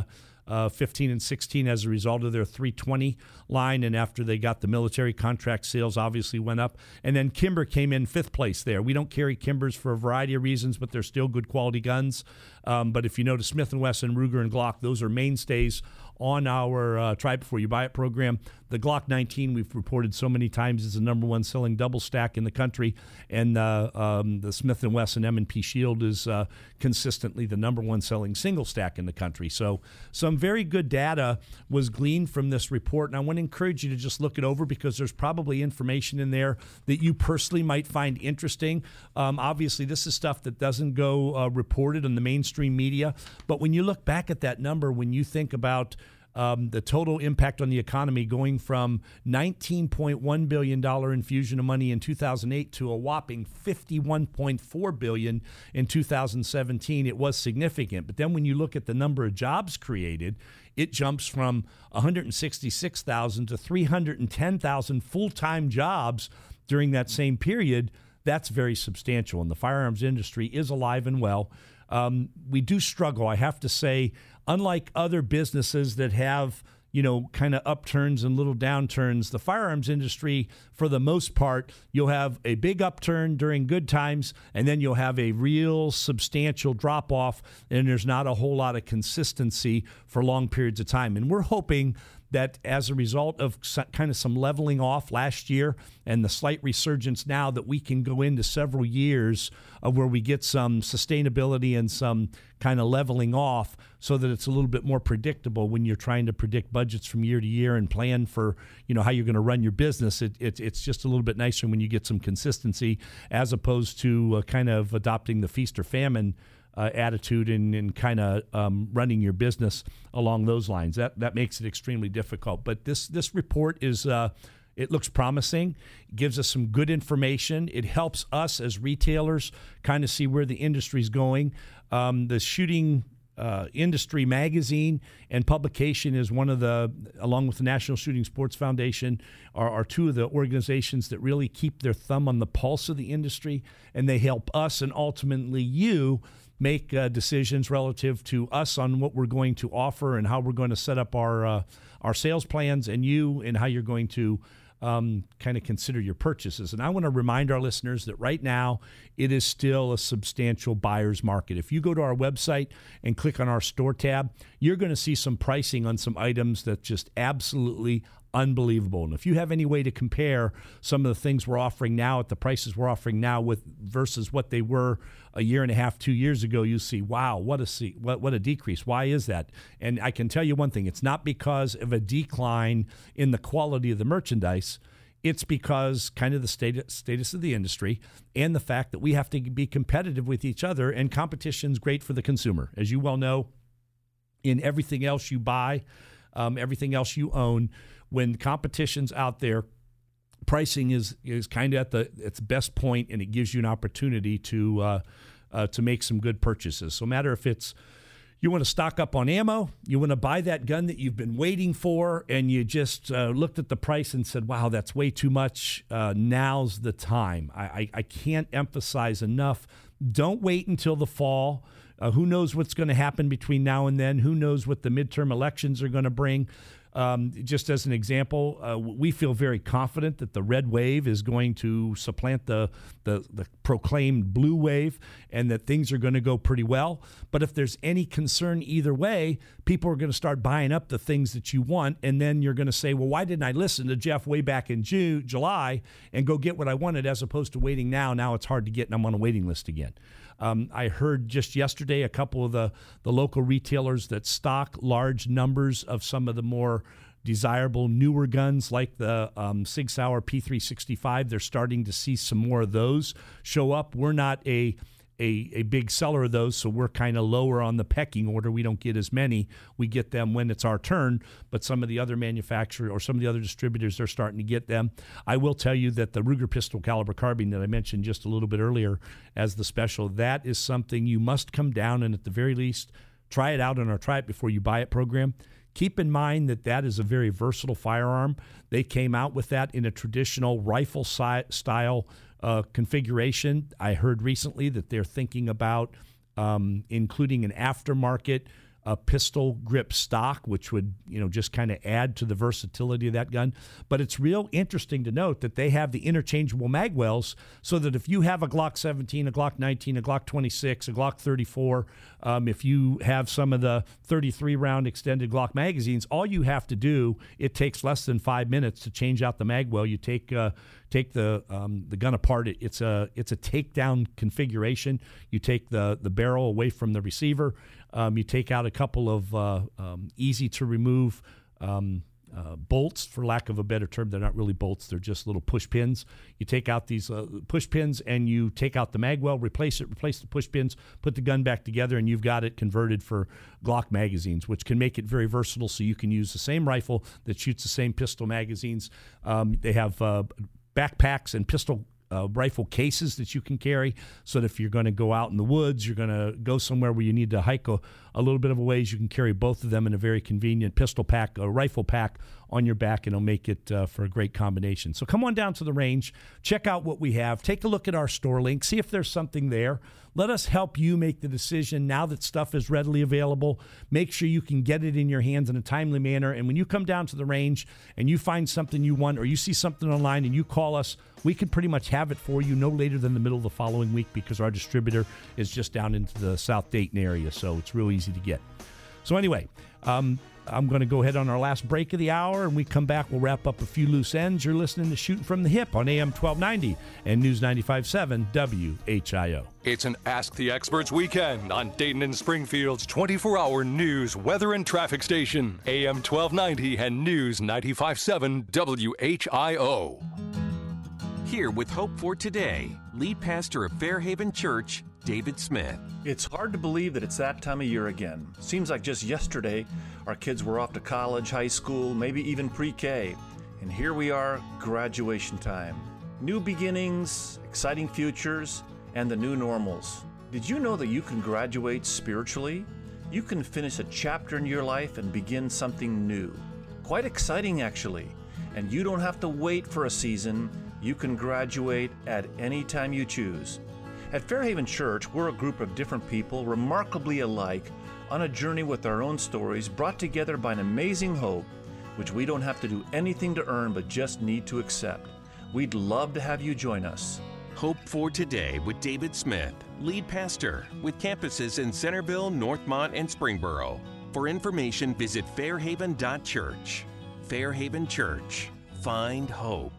fifteen and sixteen as a result of their three twenty line, and after they got the military contract, sales obviously went up. And then Kimber came in fifth place there. We don't carry Kimbers for a variety of reasons, but they're still good quality guns. Um, but if you notice, Smith and Wesson, Ruger, and Glock, those are mainstays on our uh, Try Before You Buy It program. The Glock nineteen, we've reported so many times, is the number one selling double stack in the country, and uh, um, the Smith and Wesson M and P Shield is uh, consistently the number one selling single stack in the country. So some very good data was gleaned from this report, and I want to encourage you to just look it over because there's probably information in there that you personally might find interesting. Um, obviously, this is stuff that doesn't go uh, reported in the mainstream media, but when you look back at that number, when you think about Um, the total impact on the economy going from nineteen point one billion dollars infusion of money in two thousand eight to a whopping fifty-one point four billion dollars in two thousand seventeen, it was significant. But then when you look at the number of jobs created, it jumps from one hundred sixty-six thousand to three hundred ten thousand full-time jobs during that same period. That's very substantial, and the firearms industry is alive and well. Um, we do struggle, I have to say, unlike other businesses that have, you know, kind of upturns and little downturns, the firearms industry, for the most part, you'll have a big upturn during good times, and then you'll have a real substantial drop-off, and there's not a whole lot of consistency for long periods of time. And we're hoping that as a result of kind of some leveling off last year and the slight resurgence now, that we can go into several years of where we get some sustainability and some kind of leveling off so that it's a little bit more predictable when you're trying to predict budgets from year to year and plan for, you know, how you're going to run your business. It, it, it's just a little bit nicer when you get some consistency as opposed to uh, kind of adopting the feast or famine Uh, attitude and, and kind of um, running your business along those lines. That that makes it extremely difficult. But this this report is uh, It looks promising. It gives us some good information. It helps us as retailers kind of see where the industry's going. Um, the shooting uh, industry magazine and publication is one of the, along with the National Shooting Sports Foundation, are, are two of the organizations that really keep their thumb on the pulse of the industry, and they help us and ultimately you make uh, decisions relative to us on what we're going to offer and how we're going to set up our uh, our sales plans, and you and how you're going to um, kind of consider your purchases. And I want to remind our listeners that right now it is still a substantial buyer's market. If you go to our website and click on our store tab, you're going to see some pricing on some items that just absolutely unbelievable. And if you have any way to compare some of the things we're offering now at the prices we're offering now with versus what they were a year and a half, two years ago, you see, wow, what a see, what what a decrease. Why is that? And I can tell you one thing: it's not because of a decline in the quality of the merchandise. It's because kind of the state, status of the industry and the fact that we have to be competitive with each other, and competition's great for the consumer. As you well know, in everything else you buy, um, everything else you own, when competition's out there, pricing is is kind of at the its best point, and it gives you an opportunity to uh, uh, to make some good purchases. So no matter if it's you want to stock up on ammo, you want to buy that gun that you've been waiting for, and you just uh, looked at the price and said, wow, that's way too much. Uh, now's the time. I, I, I can't emphasize enough. Don't wait until the fall. Uh, who knows what's going to happen between now and then? Who knows what the midterm elections are going to bring? Um, just as an example, uh, we feel very confident that the red wave is going to supplant the, the, the proclaimed blue wave, and that things are going to go pretty well. But if there's any concern either way, people are going to start buying up the things that you want, and then you're going to say, well, why didn't I listen to Jeff way back in June, July and go get what I wanted, as opposed to waiting now? Now it's hard to get, and I'm on a waiting list again. Um, I heard just yesterday a couple of the, the local retailers that stock large numbers of some of the more desirable newer guns like the um, Sig Sauer P three sixty-five. They're starting to see some more of those show up. We're not a A, a big seller of those, so we're kind of lower on the pecking order. We don't get as many. We get them when it's our turn, but some of the other manufacturers or some of the other distributors, they're starting to get them. I will tell you that the Ruger pistol caliber carbine that I mentioned just a little bit earlier as the special, that is something you must come down and at the very least try it out in our Try It Before You Buy It program. Keep in mind that that is a very versatile firearm. They came out with that in a traditional rifle si- style Uh, configuration. I heard recently that they're thinking about um, including an aftermarket uh, pistol grip stock, which would, you know, just kind of add to the versatility of that gun. But it's real interesting to note that they have the interchangeable mag wells, so that if you have a Glock seventeen, a Glock nineteen, a Glock twenty-six, a Glock thirty-four, um, if you have some of the thirty-three round extended Glock magazines, all you have to do, it takes less than five minutes to change out the mag well. You take uh, take the um, the gun apart. It, it's a it's a takedown configuration. You take the the barrel away from the receiver. Um, you take out a couple of uh, um, easy to remove um, uh, bolts, for lack of a better term. They're not really bolts. They're just little push pins. You take out these uh, push pins and you take out the mag well, replace it, replace the push pins, put the gun back together, and you've got it converted for Glock magazines, which can make it very versatile. So you can use the same rifle that shoots the same pistol magazines. Um, they have uh, backpacks and pistol Uh, rifle cases that you can carry, so that if you're going to go out in the woods, you're going to go somewhere where you need to hike a, a little bit of a ways, you can carry both of them in a very convenient pistol pack, a rifle pack on your back, and it'll make it uh, for a great combination. So come on down to the range, check out what we have, take a look at our store link, see if there's something there. Let us help you make the decision now that stuff is readily available. Make sure you can get it in your hands in a timely manner. And when you come down to the range and you find something you want, or you see something online and you call us, we can pretty much have it for you no later than the middle of the following week, because our distributor is just down into the South Dayton area, so it's real easy to get. So anyway, um, I'm going to go ahead on our last break of the hour, and we come back, we'll wrap up a few loose ends. You're listening to Shooting from the Hip on A M twelve ninety and News ninety-five point seven W H I O. It's an Ask the Experts weekend on Dayton and Springfield's twenty-four hour news, weather, and traffic station, A M twelve ninety and News ninety-five point seven W H I O. Here with Hope for Today, lead pastor of Fairhaven Church, David Smith. It's hard to believe that it's that time of year again. Seems like just yesterday our kids were off to college, high school, maybe even pre-K. And here we are, graduation time. New beginnings, exciting futures, and the new normals. Did you know that you can graduate spiritually? You can finish a chapter in your life and begin something new. Quite exciting, actually. And you don't have to wait for a season. You can graduate at any time you choose. At Fairhaven Church, we're a group of different people, remarkably alike, on a journey with our own stories, brought together by an amazing hope, which we don't have to do anything to earn but just need to accept. We'd love to have you join us. Hope for Today with David Smith, lead pastor, with campuses in Centerville, Northmont, and Springboro. For information, visit fairhaven dot church. Fairhaven Church. Find hope.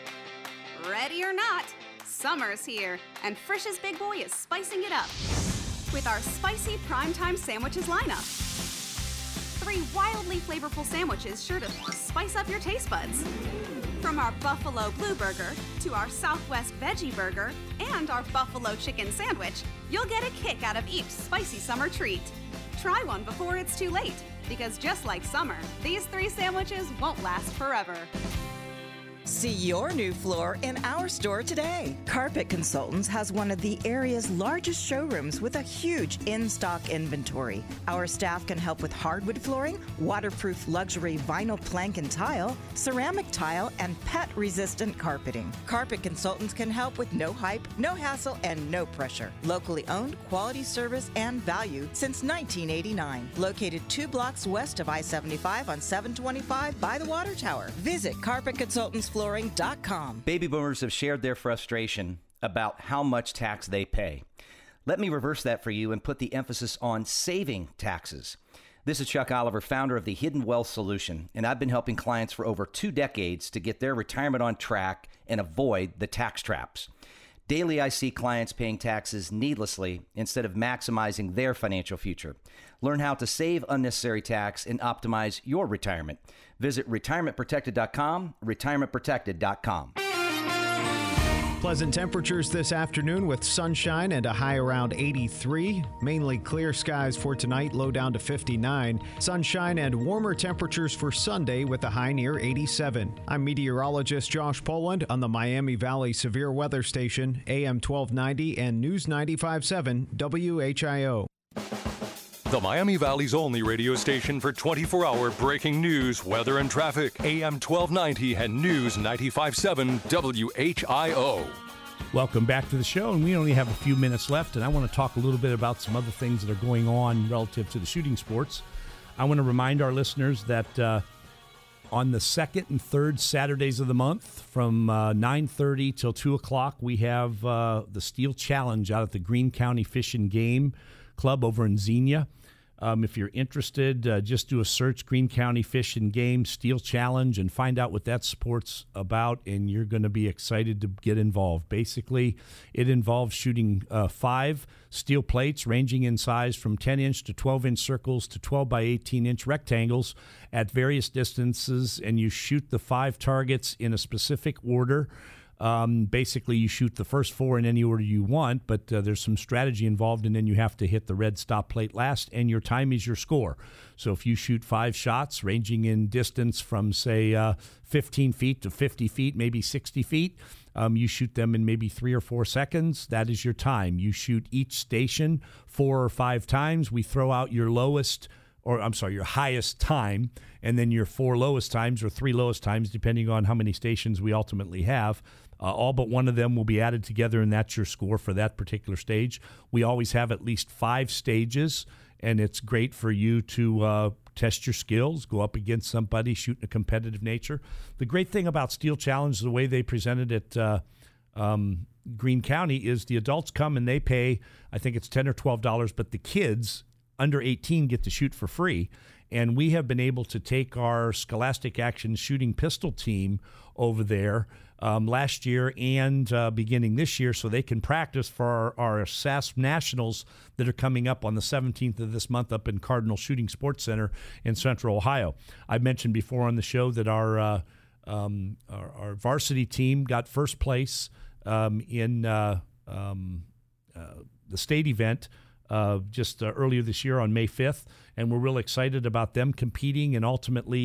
Ready or not, summer's here, and Frisch's Big Boy is spicing it up with our spicy primetime sandwiches lineup. Three wildly flavorful sandwiches sure to spice up your taste buds. From our Buffalo Blue Burger to our Southwest Veggie Burger and our Buffalo Chicken Sandwich, you'll get a kick out of each spicy summer treat. Try one before it's too late, because just like summer, these three sandwiches won't last forever. See your new floor in our store today. Carpet Consultants has one of the area's largest showrooms with a huge in-stock inventory. Our staff can help with hardwood flooring, waterproof luxury vinyl plank and tile, ceramic tile, and pet-resistant carpeting. Carpet Consultants can help with no hype, no hassle, and no pressure. Locally owned, quality service, and value since nineteen eighty-nine. Located two blocks west of I seventy-five on seven twenty-five by the Water Tower. Visit Carpet Consultants Flooring dot com. Baby boomers have shared their frustration about how much tax they pay. Let me reverse that for you and put the emphasis on saving taxes. This is Chuck Oliver, founder of the Hidden Wealth Solution, and I've been helping clients for over two decades to get their retirement on track and avoid the tax traps. Daily, I see clients paying taxes needlessly instead of maximizing their financial future. Learn how to save unnecessary tax and optimize your retirement. Visit retirement protected dot com, retirement protected dot com. Pleasant temperatures this afternoon with sunshine and a high around eighty-three. Mainly clear skies for tonight, low down to fifty-nine. Sunshine and warmer temperatures for Sunday with a high near eighty-seven. I'm meteorologist Josh Poland on the Miami Valley Severe Weather Station, A M twelve ninety and News ninety-five point seven W H I O. The Miami Valley's only radio station for twenty-four hour breaking news, weather, and traffic. A M twelve ninety and News ninety-five point seven W H I O. Welcome back to the show, and we only have a few minutes left, and I want to talk a little bit about some other things that are going on relative to the shooting sports. I want to remind our listeners that uh, on the second and third Saturdays of the month, from uh, nine thirty till two o'clock, we have uh, the Steel Challenge out at the Greene County Fish and Game Club over in Xenia. Um, if you're interested, uh, just do a search, Greene County Fish and Game Steel Challenge, and find out what that sport's about, and you're going to be excited to get involved. Basically, it involves shooting uh, five steel plates ranging in size from ten inch to twelve inch circles to twelve by eighteen inch rectangles at various distances, and you shoot the five targets in a specific order. Um, basically, you shoot the first four in any order you want, but uh, there's some strategy involved, and then you have to hit the red stop plate last, and your time is your score. So if you shoot five shots ranging in distance from, say, uh, fifteen feet to fifty feet, maybe sixty feet, um, you shoot them in maybe three or four seconds, that is your time. You shoot each station four or five times. We throw out your lowest or I'm sorry, your highest time, and then your four lowest times or three lowest times, depending on how many stations we ultimately have. Uh, all but one of them will be added together, and that's your score for that particular stage. We always have at least five stages, and it's great for you to uh, test your skills, go up against somebody, shoot in a competitive nature. The great thing about Steel Challenge, the way they presented it uh, um, Greene County, is the adults come and they pay, I think it's ten dollars or twelve dollars, but the kids under eighteen get to shoot for free. And we have been able to take our Scholastic Action shooting pistol team over there um, last year and uh, beginning this year, so they can practice for our, our S A S P Nationals that are coming up on the seventeenth of this month up in Cardinal Shooting Sports Center in Central Ohio. I've mentioned before on the show that our uh, um, our, our varsity team got first place um, in uh, um, uh, the state event Uh, just uh, earlier this year on May fifth, and we're real excited about them competing and ultimately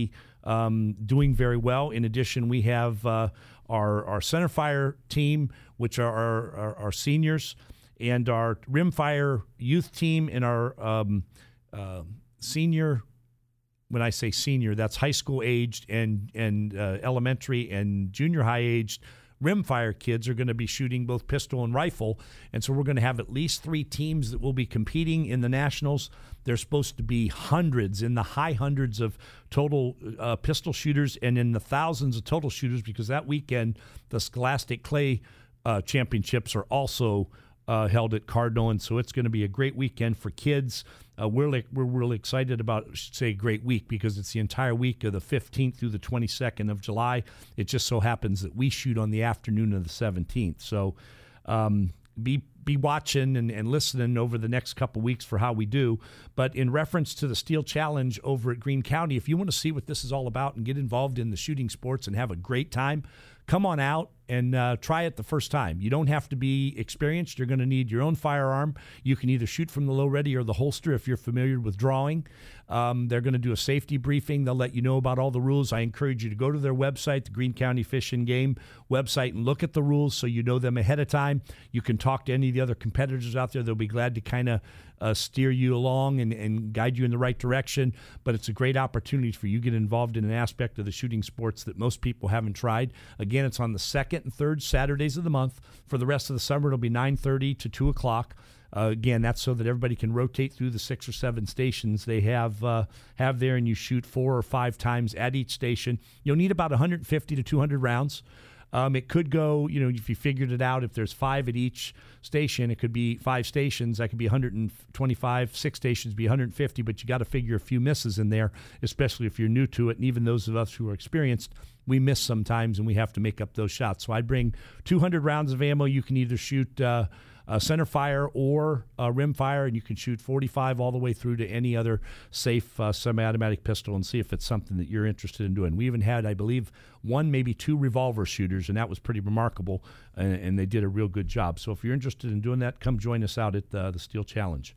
um, doing very well. In addition, we have uh, our, our centerfire team, which are our, our, our seniors, and our rimfire youth team and our um, uh, senior. When I say senior, that's high school aged and and uh, elementary and junior high aged rimfire kids are going to be shooting both pistol and rifle. And so we're going to have at least three teams that will be competing in the nationals. There's supposed to be hundreds, in the high hundreds of total uh, pistol shooters and in the thousands of total shooters, because that weekend the Scholastic Clay uh, Championships are also Uh, held at Cardinal, and so it's going to be a great weekend for kids. Uh, we're like, we're really excited about, I should say, great week, because it's the entire week of the fifteenth through the twenty-second of July. It just so happens that we shoot on the afternoon of the seventeenth. So um, be be watching and, and listening over the next couple weeks for how we do. But in reference to the Steel Challenge over at Greene County, if you want to see what this is all about and get involved in the shooting sports and have a great time, come on out and uh, try it the first time. You don't have to be experienced. You're going to need your own firearm. You can either shoot from the low ready or the holster if you're familiar with drawing. Um, they're going to do a safety briefing. They'll let you know about all the rules. I encourage you to go to their website, the Greene County Fish and Game website, and look at the rules so you know them ahead of time. You can talk to any of the other competitors out there. They'll be glad to kind of uh, steer you along and, and guide you in the right direction. But it's a great opportunity for you to get involved in an aspect of the shooting sports that most people haven't tried. Again, it's on the second and third Saturdays of the month. For the rest of the summer, it'll be nine thirty to two o'clock. Uh, again, that's so that everybody can rotate through the six or seven stations they have uh, have there, and you shoot four or five times at each station. You'll need about one hundred fifty to two hundred rounds. Um, it could go, you know, if you figured it out, if there's five at each station, it could be five stations. That could be one hundred twenty-five, six stations be one hundred fifty, but you got to figure a few misses in there, especially if you're new to it. And even those of us who are experienced, we miss sometimes and we have to make up those shots. So I'd bring two hundred rounds of ammo. You can either shoot uh, uh, center fire or uh, rim fire, and you can shoot forty-five all the way through to any other safe uh, semi-automatic pistol and see if it's something that you're interested in doing. We even had, I believe, one, maybe two revolver shooters, and that was pretty remarkable, and, and they did a real good job. So if you're interested in doing that, come join us out at uh, the Steel Challenge.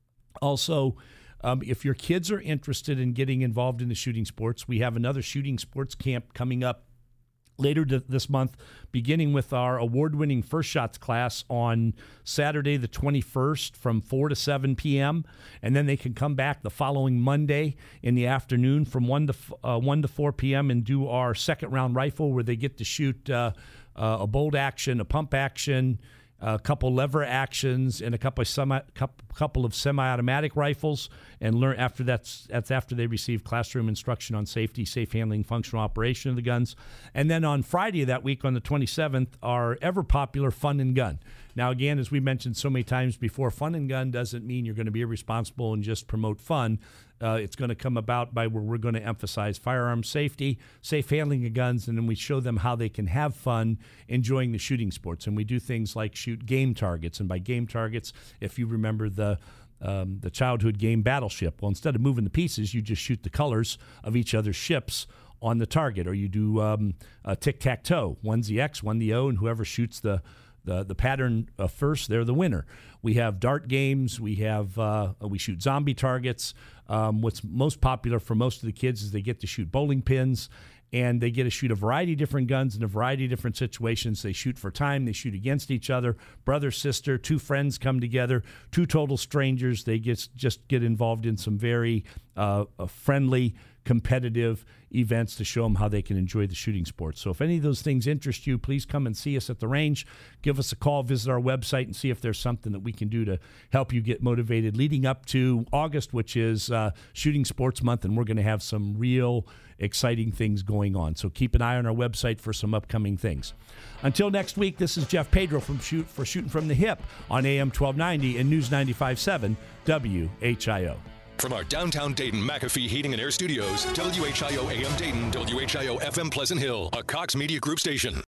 Also, Um, if your kids are interested in getting involved in the shooting sports, we have another shooting sports camp coming up later this month, beginning with our award-winning First Shots class on Saturday the twenty-first from four to seven p.m., and then they can come back the following Monday in the afternoon from one to uh, one to four p.m. and do our second round rifle, where they get to shoot uh, uh, a bolt action, a pump action, a couple lever actions, and a couple of semi couple of semi-automatic rifles, and learn after that's that's after they receive classroom instruction on safety, safe handling, functional operation of the guns. And then on Friday of that week, on the twenty-seventh, our ever popular Fun and Gun. Now, again, as we mentioned so many times before, Fun and Gun doesn't mean you're going to be irresponsible and just promote fun. Uh, it's going to come about by where we're going to emphasize firearm safety, safe handling of guns, and then we show them how they can have fun enjoying the shooting sports. And we do things like shoot game targets. And by game targets, if you remember the um, the childhood game Battleship, well, instead of moving the pieces, you just shoot the colors of each other's ships on the target. Or you do um, a tic-tac-toe. One's the X, one the O, and whoever shoots the The the pattern uh, first, they're the winner. We have dart games. We have uh, we shoot zombie targets. Um, what's most popular for most of the kids is they get to shoot bowling pins, and they get to shoot a variety of different guns in a variety of different situations. They shoot for time. They shoot against each other. Brother, sister, two friends come together. Two total strangers. They get, just get involved in some very uh, friendly, competitive events to show them how they can enjoy the shooting sports. So if any of those things interest you, please come and see us at the range. Give us a call, visit our website, and see if there's something that we can do to help you get motivated leading up to August, which is uh, Shooting Sports Month, and we're going to have some real exciting things going on. So keep an eye on our website for some upcoming things. Until next week, this is Jeff Pedro from Shoot for Shooting from the Hip on A M twelve ninety and News ninety-five point seven W H I O. From our downtown Dayton McAfee Heating and Air Studios, W H I O A M Dayton, W H I O F M Pleasant Hill, a Cox Media Group station.